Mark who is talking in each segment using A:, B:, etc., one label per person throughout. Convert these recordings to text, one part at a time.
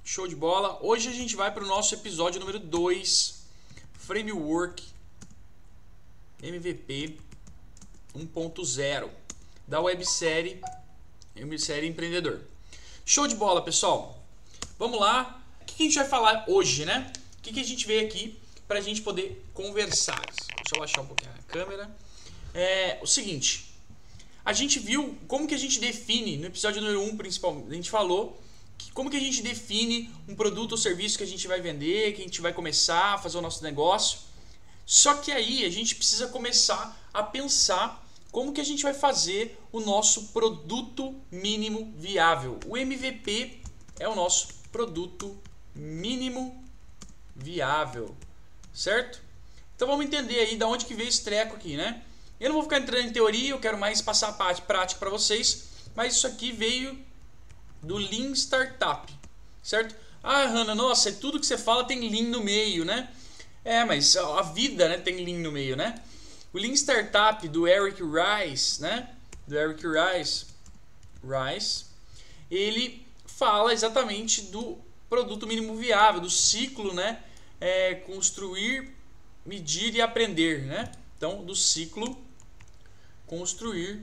A: Show de bola. Hoje a gente vai para o nosso episódio número 2, Framework MVP 1.0 da websérie Empreendedor. Show de bola, pessoal. Vamos lá. O que a gente vai falar hoje, né? O que a gente veio aqui para a gente poder conversar? Deixa eu baixar um pouquinho a câmera. É o seguinte. A gente viu como que a gente define, no episódio número 1 principalmente, a gente falou como que a gente define um produto ou serviço que a gente vai vender, que a gente vai começar a fazer o nosso negócio. Só que aí a gente precisa começar a pensar como que a gente vai fazer o nosso produto mínimo viável. O MVP é o nosso produto mínimo viável, certo? Então vamos entender aí de onde que veio esse treco aqui, né? Eu não vou ficar entrando em teoria, eu quero mais passar a parte prática para vocês, mas isso aqui veio do Lean Startup, certo? Ah, Hanna, nossa, tudo que você fala tem Lean no meio, né? É, mas a vida, né, tem Lean no meio, né? O Lean Startup do Eric Rice, né? Do Eric Rice, ele fala exatamente do produto mínimo viável, do ciclo, né? Construir, medir e aprender, né? Então, do ciclo construir,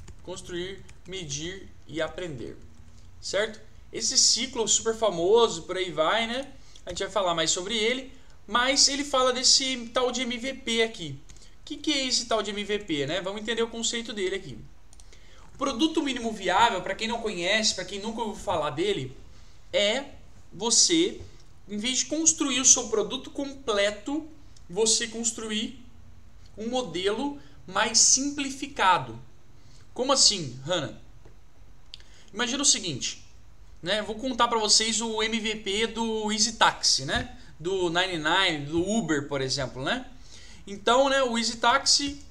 A: medir e aprender. Certo? Esse ciclo super famoso, por aí vai, né? A gente vai falar mais sobre ele, mas ele fala desse tal de MVP aqui. O que é esse tal de MVP, né? Vamos entender o conceito dele aqui. O produto mínimo viável, para quem não conhece, para quem nunca ouviu falar dele, é você, em vez de construir o seu produto completo, você construir um modelo mais simplificado. Como assim, Hanna? Imagina o seguinte, né? Vou contar para vocês o MVP do Easy Taxi, né? Do 99, do Uber, por exemplo, né? Então, né, o Easy Taxi,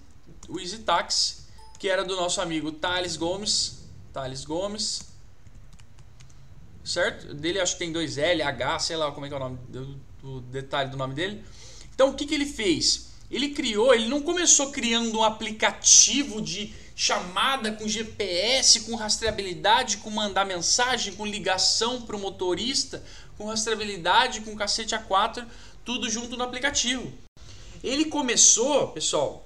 A: que era do nosso amigo Thales Gomes, certo? Dele acho que tem 2L, H, sei lá como é que é o nome, o detalhe do nome dele. Então, o que ele fez? Ele não começou criando um aplicativo de chamada com GPS, com rastreabilidade, com mandar mensagem, com ligação para o motorista, com rastreabilidade, com cacete A4, tudo junto no aplicativo. Ele começou, pessoal,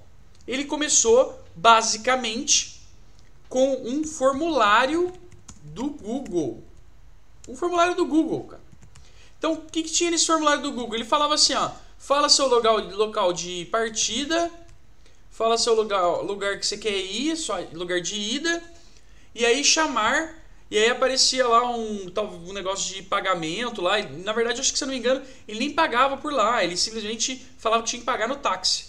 A: basicamente com um formulário do Google. Um formulário do Google, cara. Então, o que tinha nesse formulário do Google? Ele falava assim, ó, fala seu local de partida, fala seu lugar que você quer ir, seu lugar de ida, e aí chamar, e aí aparecia lá um negócio de pagamento lá, e, na verdade, acho que, se eu não me engano, ele nem pagava por lá, ele simplesmente falava que tinha que pagar no táxi.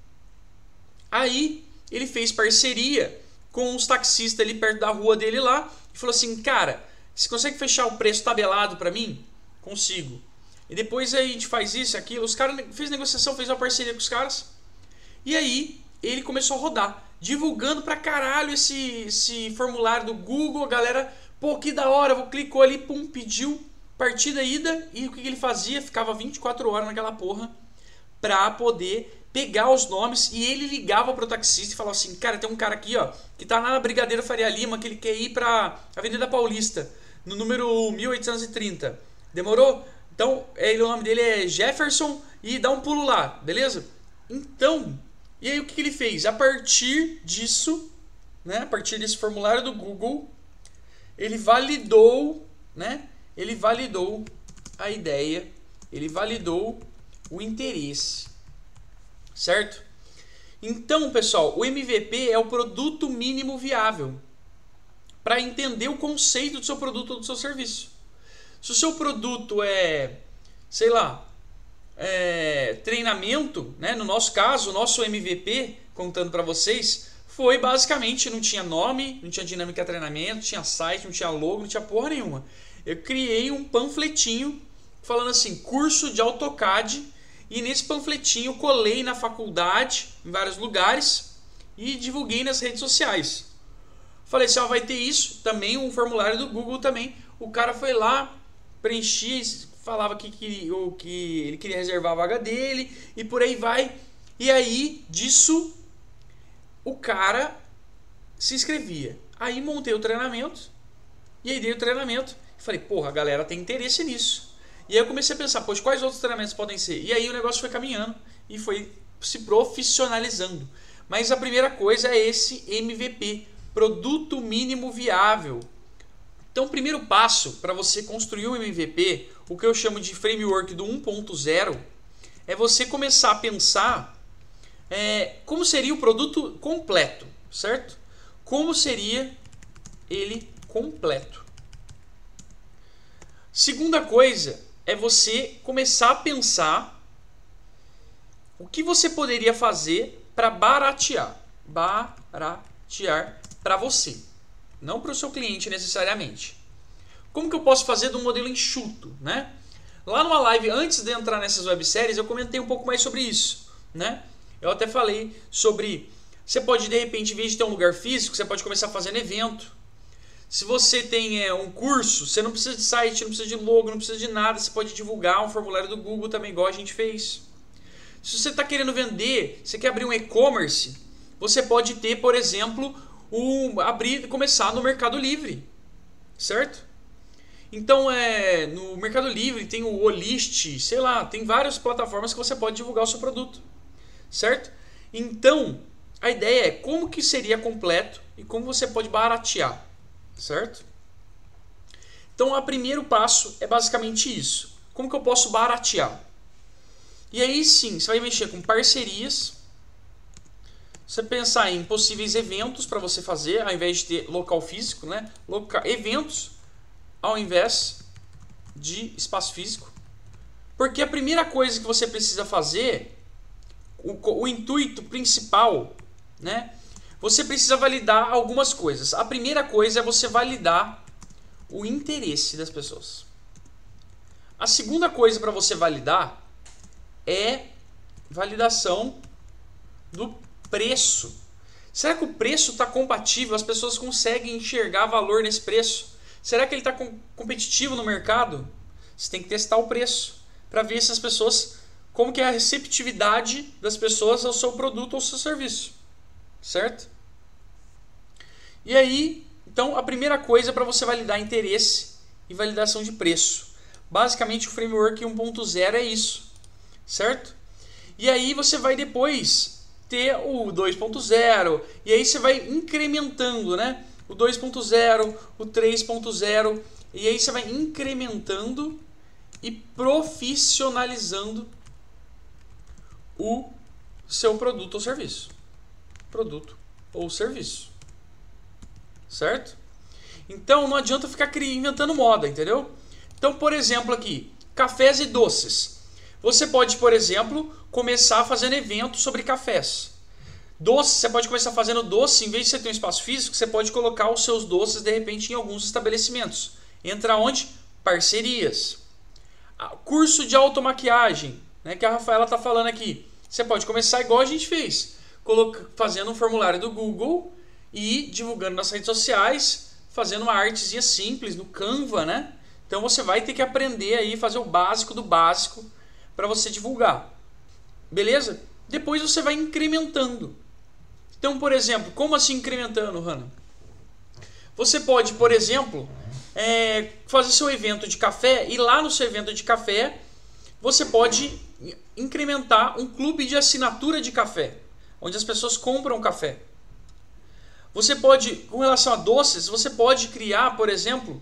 A: Aí, ele fez parceria com uns taxistas ali perto da rua dele lá, e falou assim, cara, você consegue fechar o preço tabelado pra mim? Consigo. E depois aí a gente faz isso, aquilo, os caras fez negociação, fez uma parceria com os caras, e aí ele começou a rodar, divulgando pra caralho esse formulário do Google. A galera, pô, que da hora, clicou ali, pum, pediu partida, ida, e o que ele fazia? Ficava 24 horas naquela porra pra poder pegar os nomes, e ele ligava pro taxista e falava assim, cara, tem um cara aqui, ó, que tá lá na Brigadeiro Faria Lima, que ele quer ir pra Avenida Paulista, no número 1830. Demorou? Então, o nome dele é Jefferson, e dá um pulo lá, beleza? Então, e aí o que ele fez? A partir disso, né, a partir desse formulário do Google, ele validou, né, ele validou a ideia, ele validou o interesse, certo? Então, pessoal, o MVP é o produto mínimo viável para entender o conceito do seu produto ou do seu serviço. Se o seu produto é, sei lá, treinamento, né? No nosso caso, o nosso MVP, contando para vocês, foi basicamente, não tinha nome, não tinha dinâmica de treinamento, não tinha site, não tinha logo, não tinha porra nenhuma. Eu criei um panfletinho falando assim, curso de AutoCAD, e nesse panfletinho colei na faculdade, em vários lugares, e divulguei nas redes sociais. Falei assim, ó, vai ter isso, também um formulário do Google também. O cara foi lá, preenchia, falava que ele queria reservar a vaga dele, e por aí vai. E aí, disso, o cara se inscrevia. Aí montei o treinamento, e aí dei o treinamento, falei, porra, a galera tem interesse nisso. E aí eu comecei a pensar, pois quais outros treinamentos podem ser? E aí o negócio foi caminhando e foi se profissionalizando. Mas a primeira coisa é esse MVP, Produto Mínimo Viável. Então o primeiro passo para você construir um MVP, o que eu chamo de framework do 1.0, é você começar a pensar como seria o produto completo, certo? Como seria ele completo. Segunda coisa é você começar a pensar o que você poderia fazer para baratear para você, não para o seu cliente necessariamente. Como que eu posso fazer de um modelo enxuto, né? Lá numa live, antes de entrar nessas webséries, eu comentei um pouco mais sobre isso, né? Eu até falei sobre, você pode de repente, em vez de ter um lugar físico, você pode começar fazendo evento. Se você tem um curso, você não precisa de site, não precisa de logo, não precisa de nada, você pode divulgar um formulário do Google também, igual a gente fez. Se você está querendo vender, você quer abrir um e-commerce, você pode ter, por exemplo, começar no Mercado Livre, certo? Então, no Mercado Livre tem o Olist, sei lá, tem várias plataformas que você pode divulgar o seu produto, certo? Então, a ideia é como que seria completo e como você pode baratear, certo? Então, o primeiro passo é basicamente isso. Como que eu posso baratear? E aí sim, você vai mexer com parcerias, você pensar em possíveis eventos para você fazer, ao invés de ter local físico, né? Eventos ao invés de espaço físico. Porque a primeira coisa que você precisa fazer, o intuito principal, né? Você precisa validar algumas coisas. A primeira coisa é você validar o interesse das pessoas. A segunda coisa para você validar é validação do preço. Será que o preço está compatível? As pessoas conseguem enxergar valor nesse preço? Será que ele está competitivo no mercado? Você tem que testar o preço para ver se as pessoas, como que é a receptividade das pessoas ao seu produto ou ao seu serviço, certo? E aí, então a primeira coisa é para você validar interesse e validação de preço. Basicamente o framework 1.0 é isso, certo? E aí você vai depois ter o 2.0 e aí você vai incrementando, né? O 2.0, o 3.0 e aí você vai incrementando e profissionalizando o seu produto ou serviço. Produto ou serviço. Certo? Então não adianta ficar inventando moda, entendeu? Então, por exemplo aqui, cafés e doces. Você pode, por exemplo, começar fazendo eventos sobre cafés. Doce, você pode começar fazendo doce, em vez de você ter um espaço físico, você pode colocar os seus doces de repente em alguns estabelecimentos. Entra onde? Parcerias. Curso de automaquiagem, né, que a Rafaela está falando aqui. Você pode começar igual a gente fez, fazendo um formulário do Google e divulgando nas redes sociais, fazendo uma artezinha simples no Canva, né? Então você vai ter que aprender aí, fazer o básico do básico para você divulgar. Beleza? Depois você vai incrementando. Então, por exemplo, como assim incrementando, Hanna? Você pode, por exemplo, fazer seu evento de café e lá no seu evento de café você pode incrementar um clube de assinatura de café, onde as pessoas compram café. Você pode, com relação a doces, você pode criar, por exemplo,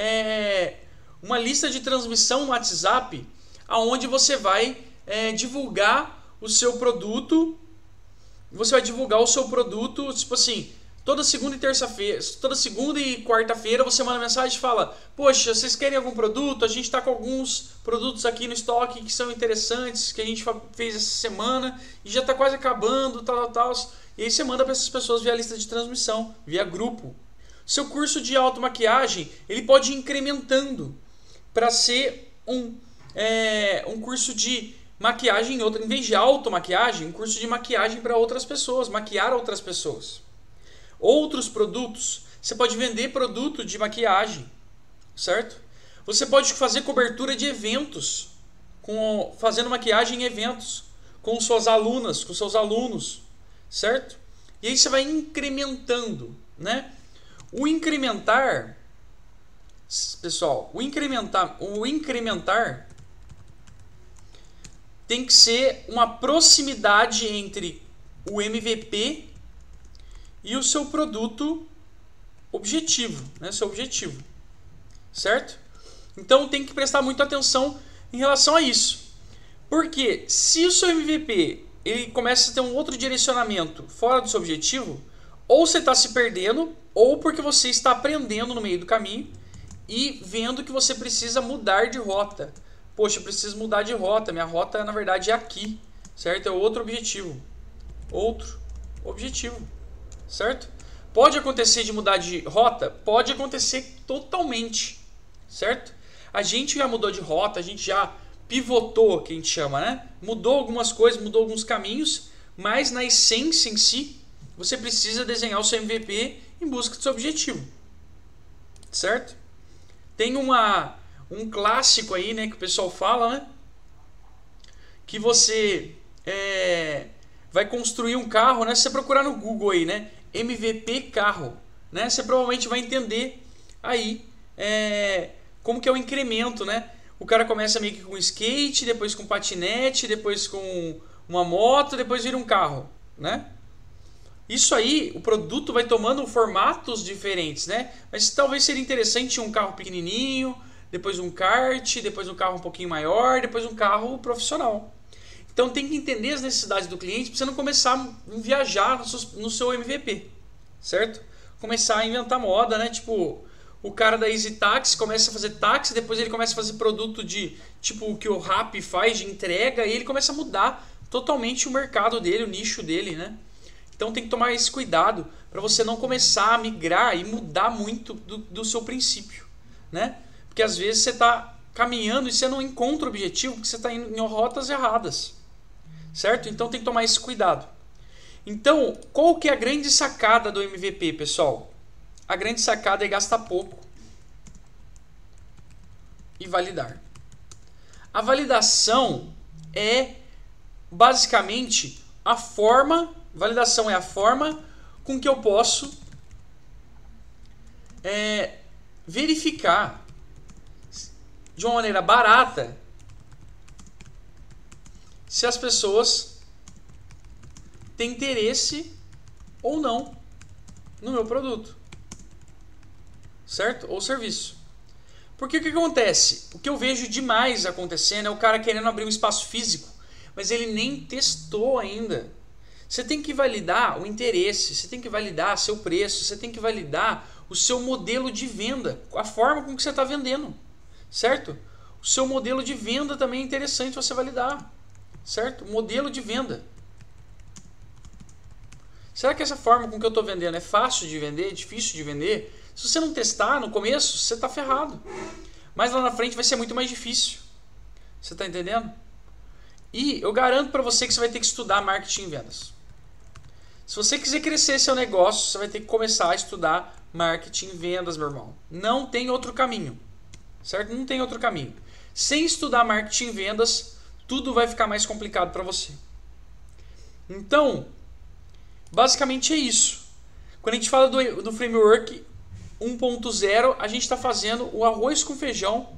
A: uma lista de transmissão no WhatsApp, onde você vai divulgar o seu produto. Você vai divulgar o seu produto, tipo assim, toda segunda e terça-feira, toda segunda e quarta-feira você manda mensagem e fala: poxa, vocês querem algum produto? A gente está com alguns produtos aqui no estoque que são interessantes, que a gente fez essa semana e já está quase acabando, tal. E aí você manda para essas pessoas via lista de transmissão, via grupo. Seu curso de automaquiagem, ele pode ir incrementando para ser um curso de maquiagem, em vez de automaquiagem, um curso de maquiagem para outras pessoas, maquiar outras pessoas. Outros produtos, você pode vender produto de maquiagem, certo? Você pode fazer cobertura de eventos, fazendo maquiagem em eventos, com suas alunas, com seus alunos, certo? E aí você vai incrementando, né? O incrementar pessoal, o incrementar tem que ser uma proximidade entre o MVP e o seu produto objetivo, né? Seu objetivo, certo? Então tem que prestar muita atenção em relação a isso. Porque se o seu MVP ele começa a ter um outro direcionamento fora do seu objetivo, ou você está se perdendo, ou porque você está aprendendo no meio do caminho e vendo que você precisa mudar de rota. Poxa, eu preciso mudar de rota, minha rota na verdade é aqui, certo? É outro objetivo. Outro objetivo, certo? Pode acontecer de mudar de rota? Pode acontecer totalmente, certo? A gente já mudou de rota, a gente já pivotou, que a gente chama, né? Mudou algumas coisas, mudou alguns caminhos, mas na essência em si, você precisa desenhar o seu MVP em busca do seu objetivo, certo? Tem um clássico aí, né, que o pessoal fala, né? Que você vai construir um carro, né? Se você procurar no Google aí, né? MVP carro, né? Você provavelmente vai entender aí como que é o incremento, né? O cara começa meio que com skate, depois com patinete, depois com uma moto, depois vira um carro, né? Isso aí, o produto vai tomando formatos diferentes, né? Mas talvez seria interessante um carro pequenininho, depois um kart, depois um carro um pouquinho maior, depois um carro profissional. Então tem que entender as necessidades do cliente para você não começar a viajar no seu MVP, certo? Começar a inventar moda, né? Tipo, o cara da Easy Taxi começa a fazer táxi, depois ele começa a fazer produto de tipo o que o Rappi faz de entrega e ele começa a mudar totalmente o mercado dele, o nicho dele, né? Então tem que tomar esse cuidado para você não começar a migrar e mudar muito do seu princípio, né? Porque às vezes você está caminhando e você não encontra o objetivo porque você está indo em rotas erradas, certo? Então tem que tomar esse cuidado. Então, qual que é a grande sacada do MVP, pessoal? A grande sacada é gastar pouco e validar. A validação é basicamente a forma com que eu posso verificar de uma maneira barata se as pessoas têm interesse ou não no meu produto, certo? Ou serviço. Porque o que acontece? O que eu vejo demais acontecendo é o cara querendo abrir um espaço físico, mas ele nem testou ainda. Você tem que validar o interesse, você tem que validar seu preço, você tem que validar o seu modelo de venda, a forma com que você está vendendo, certo? O seu modelo de venda também é interessante você validar, certo? Modelo de venda. Será que essa forma com que eu estou vendendo é fácil de vender, difícil de vender? Se você não testar no começo, você está ferrado. Mas lá na frente vai ser muito mais difícil. Você está entendendo? E eu garanto para você que você vai ter que estudar marketing e vendas. Se você quiser crescer seu negócio, você vai ter que começar a estudar marketing e vendas, meu irmão. Não tem outro caminho, certo? Não tem outro caminho. Sem estudar marketing e vendas, tudo vai ficar mais complicado para você. Então, basicamente é isso. Quando a gente fala do framework 1.0, a gente está fazendo o arroz com feijão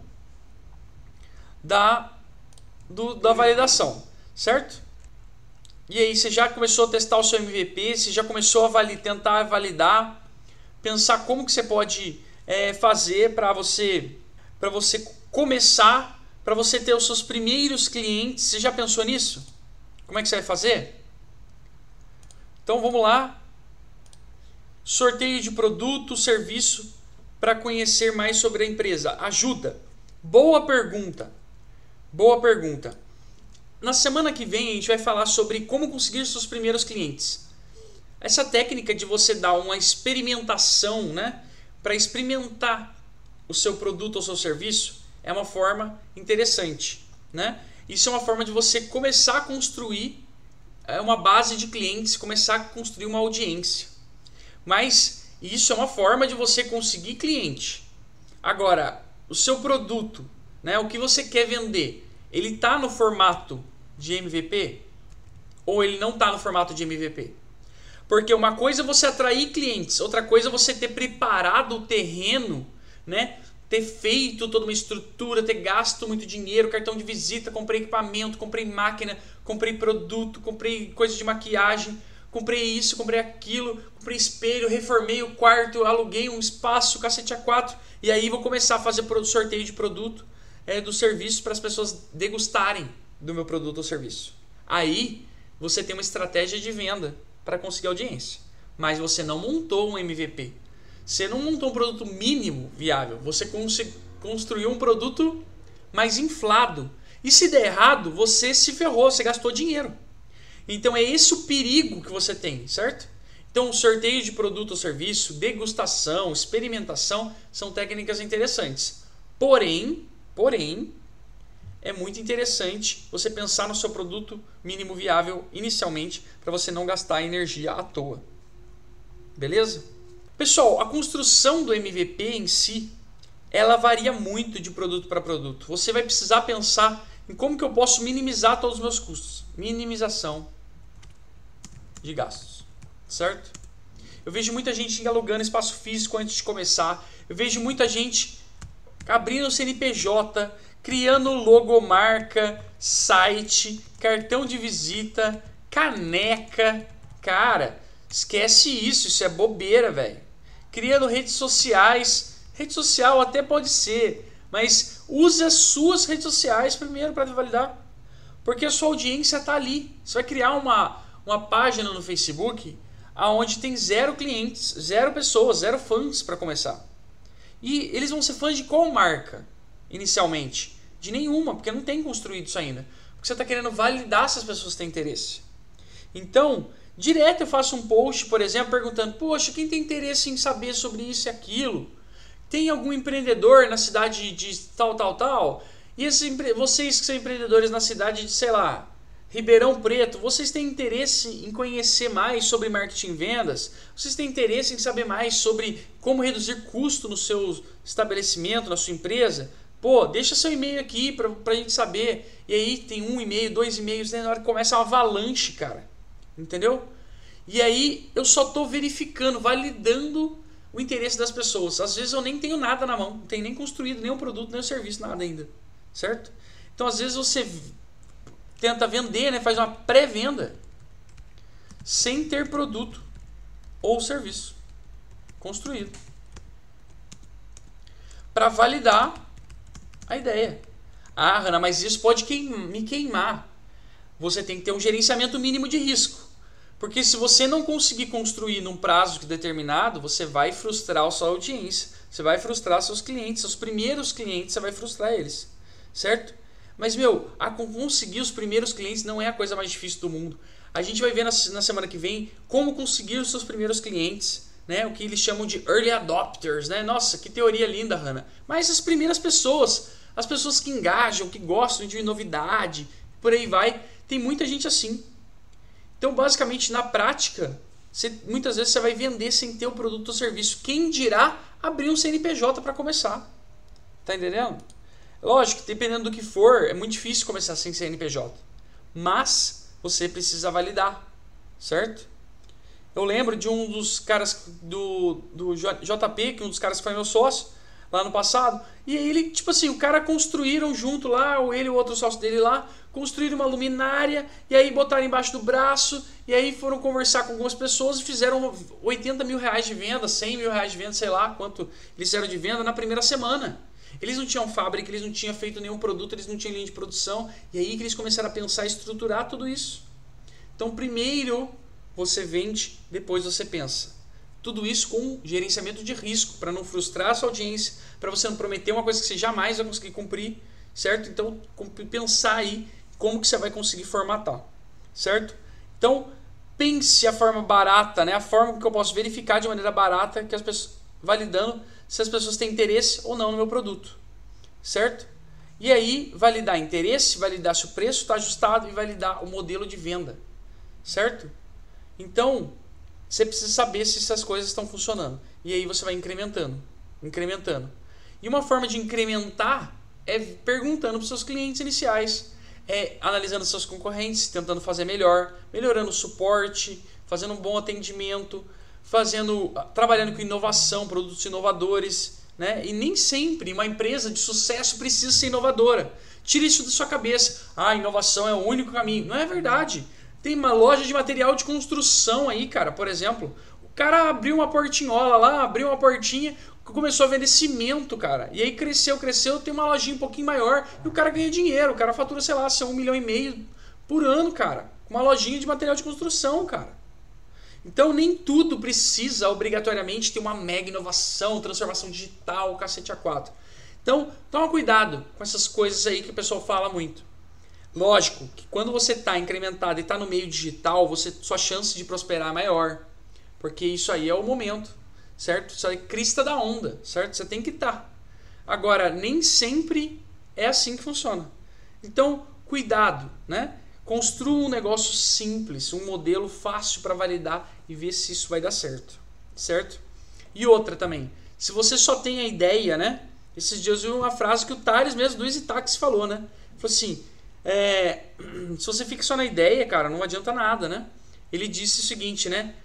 A: da validação, certo? E aí você já começou a testar o seu MVP, você já começou a tentar validar, pensar como que você pode fazer para você começar, para você ter os seus primeiros clientes. Você já pensou nisso? Como é que você vai fazer? Então vamos lá. Sorteio de produto, serviço para conhecer mais sobre a empresa. Ajuda. Boa pergunta. Boa pergunta. Na semana que vem a gente vai falar sobre como conseguir seus primeiros clientes. Essa técnica de você dar uma experimentação, né, para experimentar o seu produto ou seu serviço é uma forma interessante, né? Isso é uma forma de você começar a construir uma base de clientes, começar a construir uma audiência. Mas isso é uma forma de você conseguir cliente. Agora, o seu produto, né, o que você quer vender, ele está no formato de MVP? Ou ele não está no formato de MVP? Porque uma coisa é você atrair clientes, outra coisa é você ter preparado o terreno, né? ter feito toda uma estrutura, ter gasto muito dinheiro, cartão de visita, comprei equipamento, comprei máquina, comprei produto, comprei coisa de maquiagem, comprei isso, comprei aquilo, comprei espelho, reformei o quarto, aluguei um espaço, cacete A4, e aí vou começar a fazer sorteio de produto do serviço para as pessoas degustarem do meu produto ou serviço. Aí você tem uma estratégia de venda para conseguir audiência, mas você não montou um MVP. Você não montou um produto mínimo viável, você construiu um produto mais inflado. E se der errado, você se ferrou, você gastou dinheiro. Então é esse o perigo que você tem, certo? Então sorteio de produto ou serviço, degustação, experimentação são técnicas interessantes. Porém, é muito interessante você pensar no seu produto mínimo viável inicialmente para você não gastar energia à toa. Beleza? Pessoal, a construção do MVP em si, ela varia muito de produto para produto. Você vai precisar pensar em como que eu posso minimizar todos os meus custos. Minimização de gastos, certo? Eu vejo muita gente alugando espaço físico antes de começar. Eu vejo muita gente abrindo CNPJ, criando logomarca, site, cartão de visita, caneca. Cara, esquece isso, isso é bobeira, velho. Criando redes sociais. Rede social até pode ser, mas use as suas redes sociais primeiro para validar. Porque a sua audiência está ali. Você vai criar uma página no Facebook onde tem 0 clientes, 0 pessoas, 0 fãs para começar. E eles vão ser fãs de qual marca, inicialmente? De nenhuma, porque não tem construído isso ainda. Porque você está querendo validar se as pessoas têm interesse. Então, direto eu faço um post, por exemplo, perguntando: poxa, quem tem interesse em saber sobre isso e aquilo? Tem algum empreendedor na cidade de tal? E vocês que são empreendedores na cidade de, sei lá, Ribeirão Preto, vocês têm interesse em conhecer mais sobre marketing e vendas? Vocês têm interesse em saber mais sobre como reduzir custo no seu estabelecimento, na sua empresa? Pô, deixa seu e-mail aqui pra gente saber. E aí tem 1 e-mail, 2 e-mails, né? Na hora que começa uma avalanche, cara. Entendeu? E aí eu só estou verificando, validando o interesse das pessoas. Às vezes eu nem tenho nada na mão, não tenho nem construído nenhum produto, nem um serviço, nada ainda. Certo? Então às vezes você tenta vender, né? Faz uma pré-venda sem ter produto ou serviço construído para validar a ideia. Ah, Hanna, mas isso pode me queimar. Você tem que ter um gerenciamento mínimo de risco. Porque se você não conseguir construir num prazo determinado, você vai frustrar a sua audiência. Você vai frustrar seus clientes, seus primeiros clientes, você vai frustrar eles. Certo? Mas, conseguir os primeiros clientes não é a coisa mais difícil do mundo. A gente vai ver na semana que vem como conseguir os seus primeiros clientes, né? O que eles chamam de early adopters, né? Nossa, que teoria linda, Hanna. Mas as primeiras pessoas, as pessoas que engajam, que gostam de novidade, por aí vai, tem muita gente assim. Então, basicamente, na prática, muitas vezes você vai vender sem ter o produto ou serviço. Quem dirá abrir um CNPJ para começar? Tá entendendo? Lógico que dependendo do que for, é muito difícil começar sem CNPJ. Mas você precisa validar, certo? Eu lembro de um dos caras do JP, que um dos caras que foi meu sócio lá no passado. E aí ele, tipo assim, o cara construíram junto lá, ele e o outro sócio dele lá, construíram uma luminária, e aí botaram embaixo do braço, e aí foram conversar com algumas pessoas e fizeram 80 mil reais de venda, 100 mil reais de venda, sei lá quanto eles fizeram de venda na primeira semana. Eles não tinham fábrica, eles não tinham feito nenhum produto, eles não tinham linha de produção, e aí que eles começaram a pensar e estruturar tudo isso. Então primeiro você vende, depois você pensa. Tudo isso com gerenciamento de risco, para não frustrar a sua audiência, para você não prometer uma coisa que você jamais vai conseguir cumprir, certo? Então, pensar aí como que você vai conseguir formatar, certo? Então, pense a forma barata, né? A forma que eu posso verificar de maneira barata, que as pessoas, validando se as pessoas têm interesse ou não no meu produto, certo? E aí, validar interesse, validar se o preço está ajustado e validar o modelo de venda, certo? Então, você precisa saber se essas coisas estão funcionando. E aí você vai incrementando. E uma forma de incrementar é perguntando para os seus clientes iniciais. Analisando seus concorrentes, tentando fazer melhor, melhorando o suporte, fazendo um bom atendimento, trabalhando com inovação, produtos inovadores, né? E nem sempre uma empresa de sucesso precisa ser inovadora. Tire isso da sua cabeça. Ah, inovação é o único caminho. Não é verdade. Tem uma loja de material de construção aí, cara, por exemplo. O cara abriu uma portinhola lá, abriu uma portinha, começou a vender cimento, cara. E aí cresceu, tem uma lojinha um pouquinho maior e o cara ganha dinheiro. O cara fatura, sei lá, 1,5 milhão por ano, cara. Com uma lojinha de material de construção, cara. Então nem tudo precisa obrigatoriamente ter uma mega inovação, transformação digital, cacete A4. Então toma cuidado com essas coisas aí que o pessoal fala muito. Lógico que quando você está incrementado e está no meio digital, sua chance de prosperar é maior. Porque isso aí é o momento, certo? Isso aí é crista da onda, certo? Você tem que estar. Agora, nem sempre é assim que funciona. Então, cuidado, né? Construa um negócio simples, um modelo fácil para validar e ver se isso vai dar certo, certo? E outra também, se você só tem a ideia, né? Esses dias eu vi uma frase que o Thales mesmo do Easy Taxi falou, né? Falou assim, se você fica só na ideia, cara, não adianta nada, né? Ele disse o seguinte, né?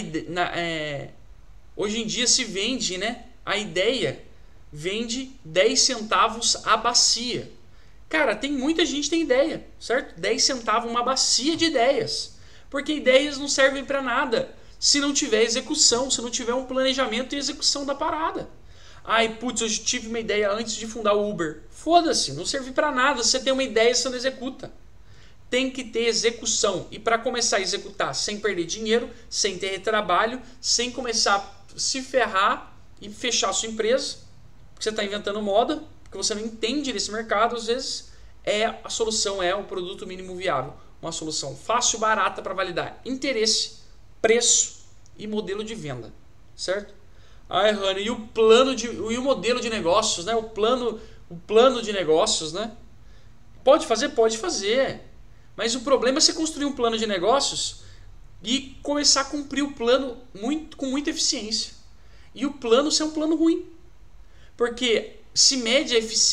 A: Hoje em dia se vende, né? A ideia vende 10 centavos a bacia. Cara, tem muita gente que tem ideia, certo? 10 centavos uma bacia de ideias. Porque ideias não servem para nada se não tiver execução, se não tiver um planejamento e execução da parada. Ai, putz, eu tive uma ideia antes de fundar o Uber. Foda-se, não serve para nada. Você tem uma ideia e você não executa. Tem que ter execução. E para começar a executar sem perder dinheiro, sem ter trabalho, sem começar a se ferrar e fechar a sua empresa, porque você está inventando moda, porque você não entende desse mercado, às vezes a solução é o produto mínimo viável. Uma solução fácil, barata para validar interesse, preço e modelo de venda, certo? Ai, Rani, e o modelo de negócios, né? O plano de negócios, né? Pode fazer? Pode fazer. Mas o problema é você construir um plano de negócios e começar a cumprir o plano com muita eficiência. E o plano ser um plano ruim. Porque se mede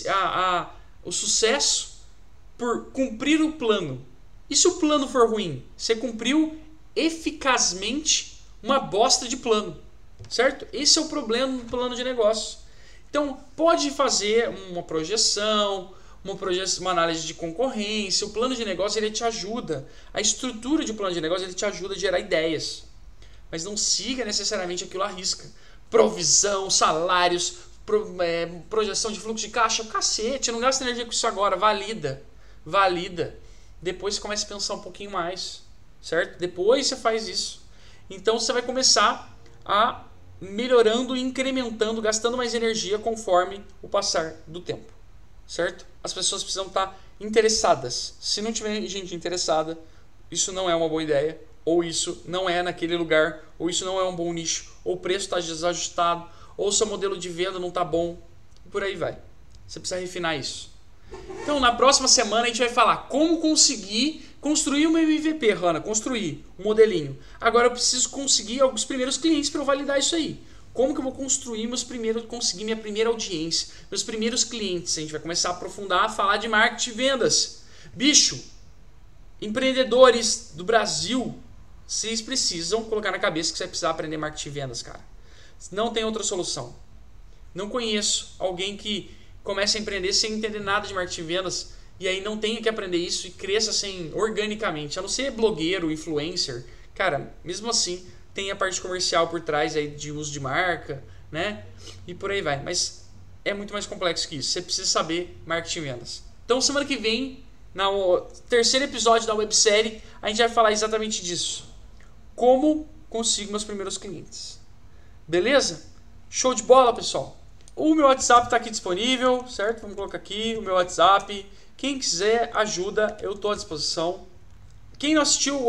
A: o sucesso por cumprir o plano. E se o plano for ruim? Você cumpriu eficazmente uma bosta de plano. Certo? Esse é o problema do plano de negócio. Então, pode fazer uma projeção, uma análise de concorrência. O plano de negócio ele te ajuda. A estrutura de um plano de negócio ele te ajuda a gerar ideias. Mas não siga necessariamente aquilo à risca. Provisão, salários, projeção de fluxo de caixa, o cacete. Não gasta energia com isso agora. Valida. Depois você começa a pensar um pouquinho mais. Certo? Depois você faz isso. Então, você vai começar a melhorando e incrementando, gastando mais energia conforme o passar do tempo, certo? As pessoas precisam estar interessadas. Se não tiver gente interessada, isso não é uma boa ideia, ou isso não é naquele lugar, ou isso não é um bom nicho, ou o preço está desajustado, ou seu modelo de venda não está bom, e por aí vai. Você precisa refinar isso. Então, na próxima semana a gente vai falar como conseguir construir uma MVP, Hanna, construir um modelinho. Agora eu preciso conseguir alguns primeiros clientes para eu validar isso aí. Como que eu vou conseguir minha primeira audiência, meus primeiros clientes? A gente vai começar a aprofundar, a falar de marketing e vendas. Bicho, empreendedores do Brasil, vocês precisam colocar na cabeça que você vai precisar aprender marketing e vendas, cara. Não tem outra solução. Não conheço alguém que comece a empreender sem entender nada de marketing e vendas e aí não tenha que aprender isso e cresça assim organicamente. A não ser blogueiro, influencer, cara, mesmo assim tem a parte comercial por trás aí de uso de marca, né? E por aí vai. Mas é muito mais complexo que isso. Você precisa saber marketing e vendas. Então semana que vem, no terceiro episódio da websérie, a gente vai falar exatamente disso. Como consigo meus primeiros clientes. Beleza? Show de bola, pessoal! O meu WhatsApp está aqui disponível, certo? Vamos colocar aqui o meu WhatsApp. Quem quiser ajuda, eu estou à disposição. Quem não assistiu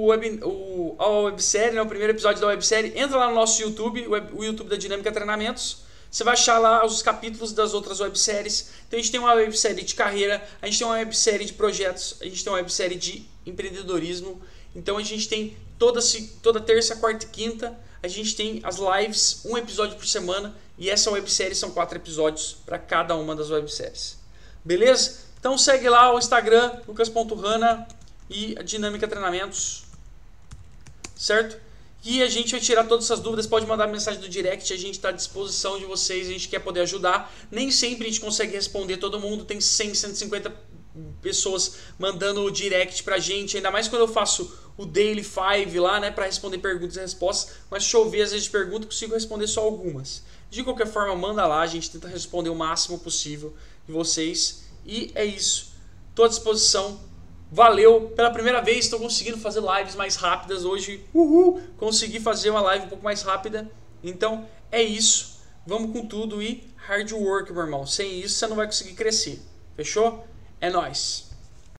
A: a websérie, né, o primeiro episódio da websérie, entra lá no nosso YouTube, o YouTube da Dinâmica Treinamentos. Você vai achar lá os capítulos das outras webséries. Então a gente tem uma websérie de carreira, a gente tem uma websérie de projetos, a gente tem uma websérie de empreendedorismo. Então a gente tem toda terça, quarta e quinta, a gente tem as lives, um episódio por semana. E essa websérie são 4 episódios para cada uma das webséries. Beleza? Então segue lá o Instagram, lucas.hanna e a Dinâmica Treinamentos. Certo? E a gente vai tirar todas essas dúvidas. Pode mandar mensagem do direct, a gente está à disposição de vocês, a gente quer poder ajudar. Nem sempre a gente consegue responder todo mundo, tem 100, 150 pessoas mandando o direct pra gente, ainda mais quando eu faço o Daily 5 lá, né, para responder perguntas e respostas, mas chover às vezes de perguntas, consigo responder só algumas. De qualquer forma, manda lá, a gente tenta responder o máximo possível de vocês, e é isso. Estou à disposição. Valeu! Pela primeira vez estou conseguindo fazer lives mais rápidas hoje. Uhul! Consegui fazer uma live um pouco mais rápida. Então é isso. Vamos com tudo e hard work, meu irmão. Sem isso você não vai conseguir crescer. Fechou? É nóis!